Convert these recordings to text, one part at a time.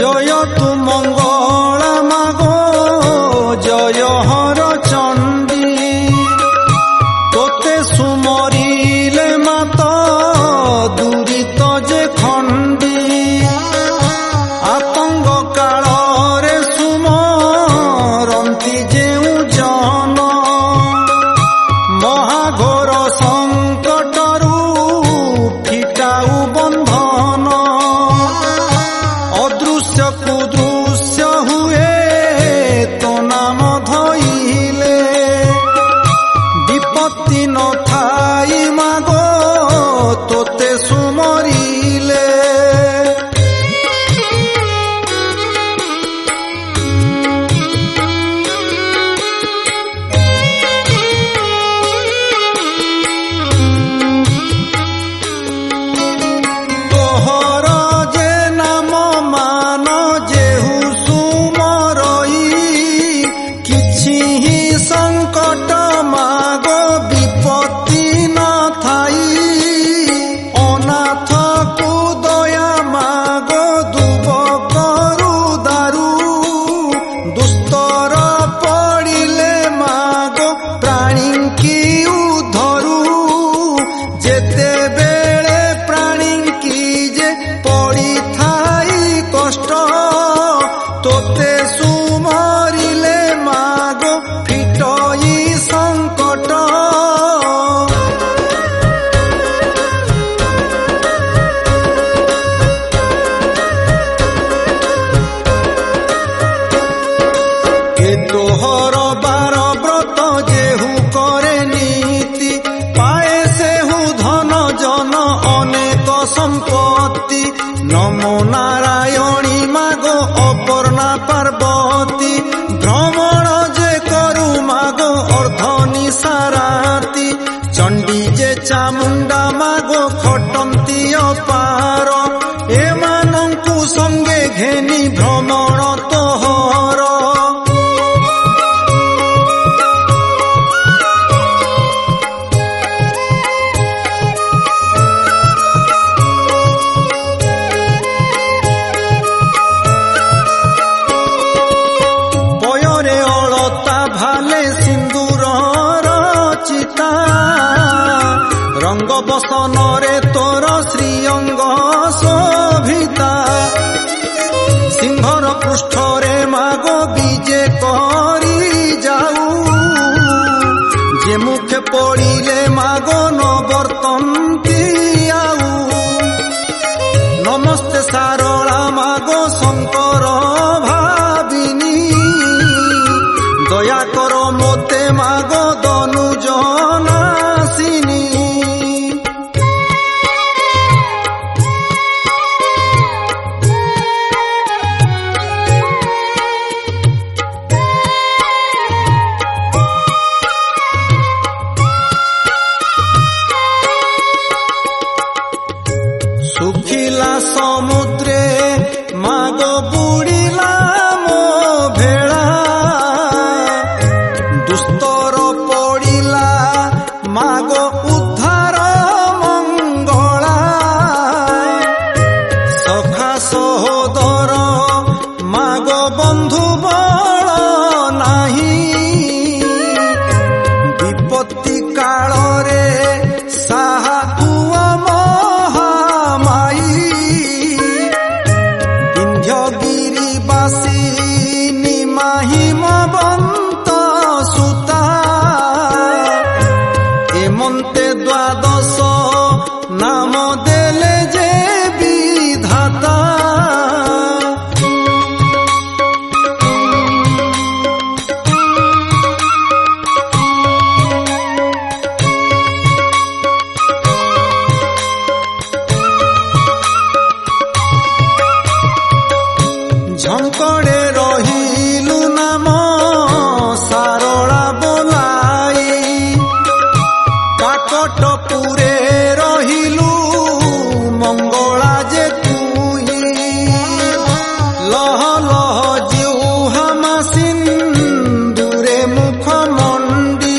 जय तु मंगला मागो जय हर चंडी तोते सुमरिले मात दुरित जे खंडी आतंग काଳରେ सुमरंती जेउ जन महाघोर संकटरू फिटाऊ बंधन अदृश्य कुदृश्य हुए तो नाम धइले विपत्ति न थाई मागो तोते सुमरिले तोहर जे नाम मान जेहु सुमरई किछि ही संकट मागो विपत्ति न थाई अनाथ को दया मागो दुब करू दारू दुस्तर पड़िले मागो प्राणी की उधरू जेते बेले प्राणी की जे पड़ी थाई कष्ट तोते सुमरिले मागो फिटई संकट ए तोहर बार व्रत जेहु करे नीति पाए सेहु धन जन अनेक संपत्ति नमो नारायणी मागो अपर्णा पार्वती भ्रमण जे करू मागो अर्धनी साराती चंडी जे चामुंडा मागो खटंती अपार एमानंकु संगे घेनी भ्रमण तोहर पयरे अलता भाले सिंदूर रचिता रंग बसन रे तोर श्रीअंग शोभिता सिंहर पृष्ठ रे मागो बीजे करी जाऊ जे मुखे पड़िले मागो न बर्तंती आऊ नमस्ते सारला मागो शंकर भाविनी दया करो मोते मागो दनुज नासिनी सुखिला समुद्रे मागो बुड़िला मो भेड़ा दुस्तर पड़िला मागो उद्धार मंगला सखा सहोदर मागो बंधु बल नाही विपत्ति काଳରେ साहा हुआ महामाई विंध्यगिरिवासी निमाहिमवंत सुता एमन्ते द्वादश नाम देले जे विधाता झंकड़े रहिलु नाम सारला बोलाई काकटपुरे रहिलु मंगला जे तुही लह लह जिह्वा सिंदूरे मुख मंडी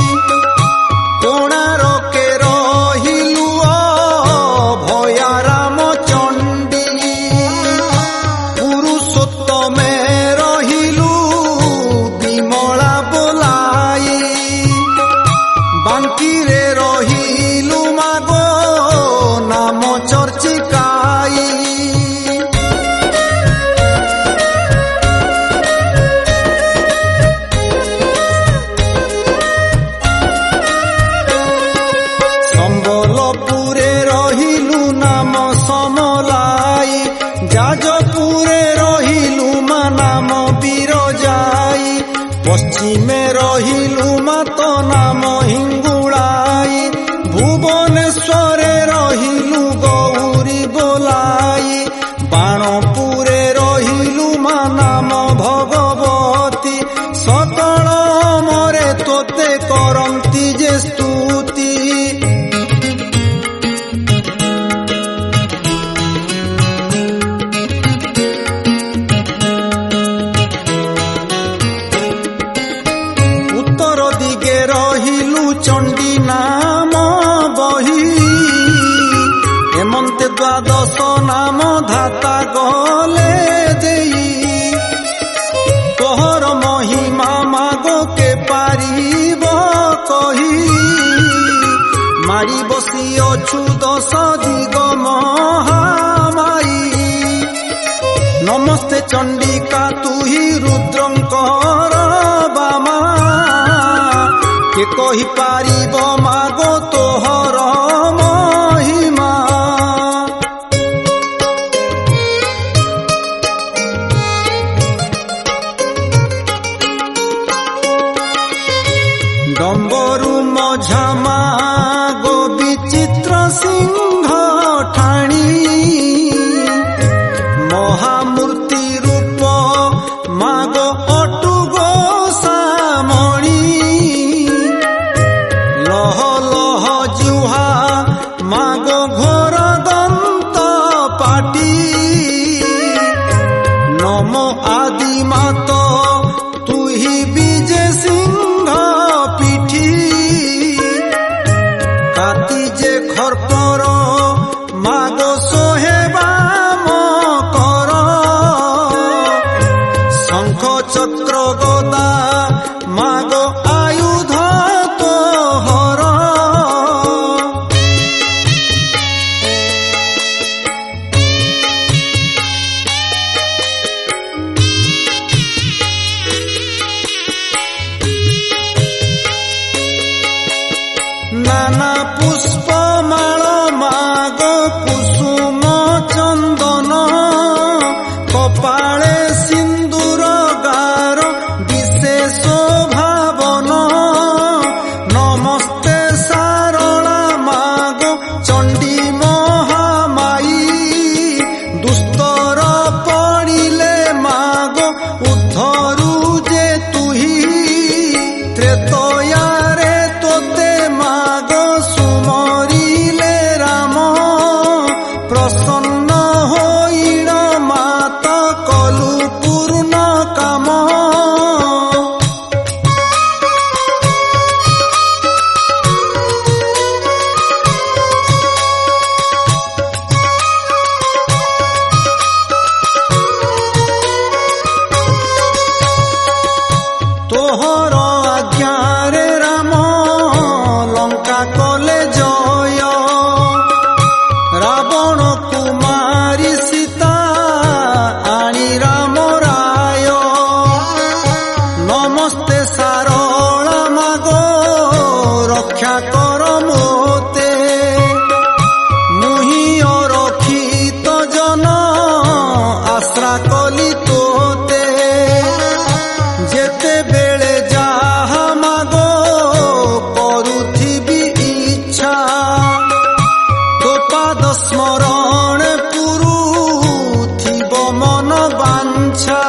कोणारके रहिलु भया राम चंडी पूरे रहिलु मा नाम बिरजाई पश्चिमे रहिलु मा तो नाम हिंगुड़ाई भुवनेश्वरे रहिलु गौरी बोलाई बाणपुरे रहिलु मा नाम भगवती सकल मरे तोते करंती जे स्तुति उत्तर दिगे रहिलु चंडी नाम बही हेमंत द्वादश नाम धाता गले देई तोहर महिमा मागो के पारिब कही माड़ी बसी अछु दश दिग महामाई नमस्ते चंडिका तुही रुद्रंकर बामा के कही पारिब मागो तोहर महिमा डम्बरु मझा मागो विचित्र सिंह ठाणी महामूर्ति रूप मागो अटुगो सामणी लह लह जुहा मागो घोर दंत पाटी नमो आदि मात तुही बीजे सिंह पिठी काती जे खरपर मागो सोहेबा कर शंख चक्र गदा मागो आयुध तोहर नाना पुष्प माल मागो कुसुम चंदन कपाळे सिंदूर गार विशेष भावन नमस्ते सारला मागो चंडी महामाई दुस्तर पड़िले मागो उद्धरू जे तुही त्रेतयारे तोते मागो सुमरिले राम प्रसन्न होइण मात कलु पूर्ण काम तोहर आज्ञारे राम लंका कले जय रावण कुमारी सीता आनी राम राय नमस्ते सारला मागो रक्षा कर मोते मुही रक्षित जन आश्रा कली तोते जेते बेले जाहा मागो करुथिबी इच्छा तो पाद स्मरण पुरुथिब मन बांछा